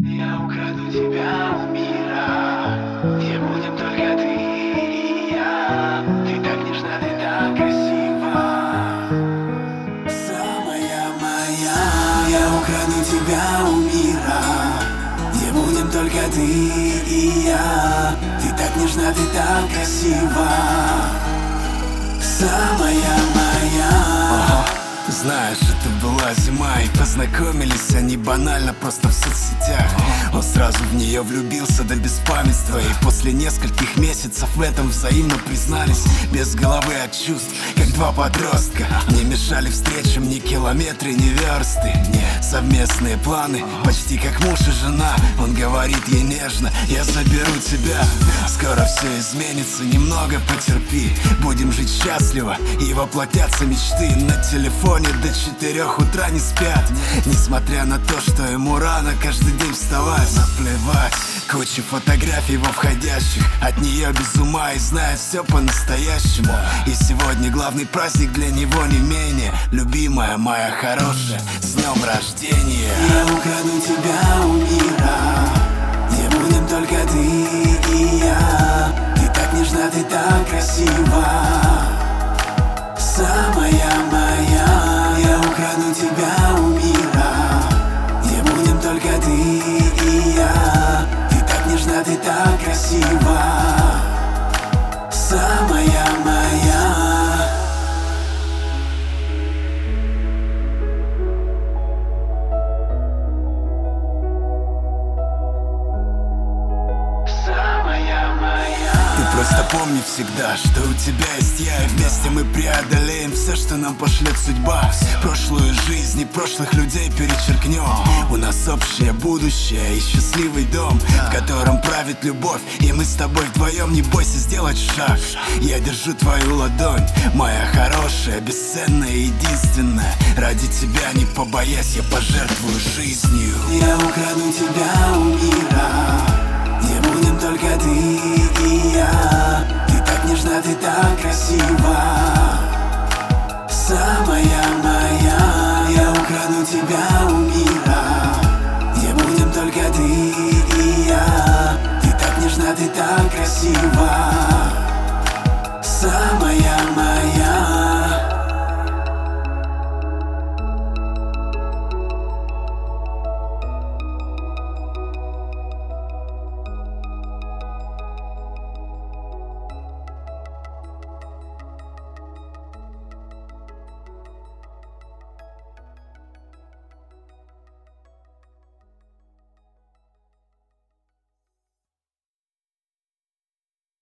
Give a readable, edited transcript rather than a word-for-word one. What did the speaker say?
Я украду тебя у мира, где будем только ты и я. Ты так нежна, ты так красива, самая моя. Я украду тебя у мира, где будем только ты и я. Ты так нежна, ты так красива, самая моя. Знаешь, это была зима, и познакомились они банально просто в соцсетях. Он сразу в нее влюбился до беспамятства, и после нескольких месяцев в этом взаимно признались. Без головы от чувств, как два подростка. Не мешали встречам ни километры, ни версты. Совместные планы, почти как муж и жена. Он говорит ей нежно: я заберу тебя. Скоро все изменится, немного потерпи. Будем жить счастливо, и воплотятся мечты. На телефоне до 4 утра не спят, несмотря на то, что ему рано каждый день вставать. Наплевать, куча фотографий во входящих. От нее без ума и знает все по-настоящему. И сегодня главный праздник для него не менее. Любимая моя хорошая, с днем рождения. Я украду тебя у мира, где будем только ты и я. Ты так нежна, ты так красива, самая моя. Я украду тебя у мира, где будем только ты и я. Ты так нежна, ты так красива, самая моя. Просто помни всегда, что у тебя есть я, и вместе мы преодолеем все, что нам пошлет судьба. Прошлую жизнь и прошлых людей перечеркнем. У нас общее будущее и счастливый дом, в котором правит любовь, и мы с тобой вдвоем. Не бойся сделать шаг, я держу твою ладонь, моя хорошая, бесценная и единственная. Ради тебя, не побоясь, я пожертвую жизнью. Я украду тебя у мира, где будем только ты и я. Ты так нежна, ты так красива, самая моя. Я украду тебя у мира, где будем только ты и я. Ты так нежна, ты так красива, самая